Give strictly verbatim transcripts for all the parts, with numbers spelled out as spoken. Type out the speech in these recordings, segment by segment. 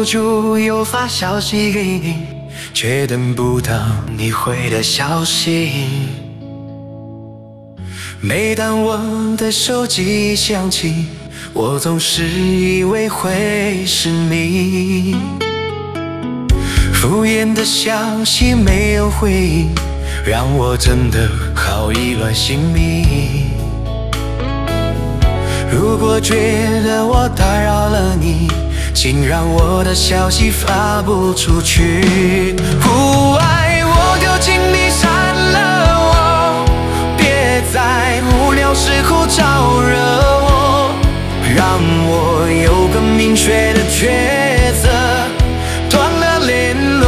住又发消息给你，却等不到你回的消息。每当我的手机响起，我总是以为会是你。敷衍的消息没有回应，让我真的好意乱心迷。如果觉得我打扰了你，请让我的消息发不出去。不爱我就请你删了我，别在无聊时候招惹我，让我有个明确的抉择，断了联络。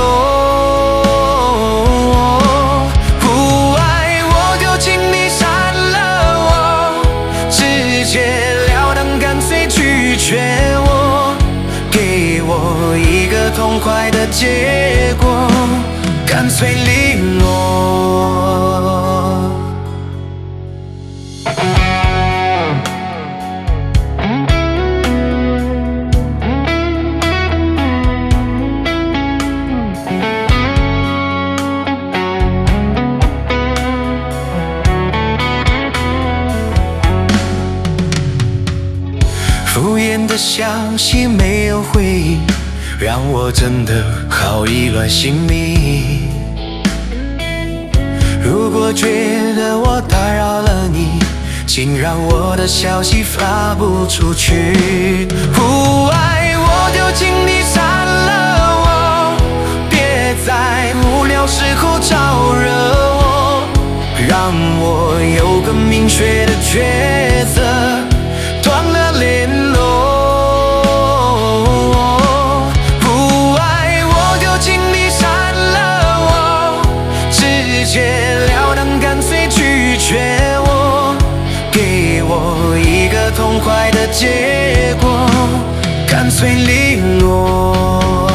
不爱我就请你删了我，直截了当干脆拒绝我，给我一个痛快的结果，干脆零落。敷衍的消息没有回应，让我真的好意乱心迷。如果觉得我打扰了你，请让我的消息发不出去。不爱我就请你删了我，别在无聊时候招惹我，让我有个明确的抉择，断了联络。不爱我就请你删了我，直截了当干脆拒绝我，给我一个痛快的结果，干脆零落。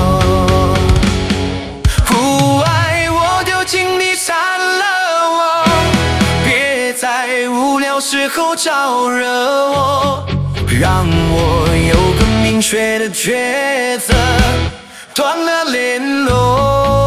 不爱我就请你删了我，别在无聊时候招惹我，让我有个明确的抉择，断了联络。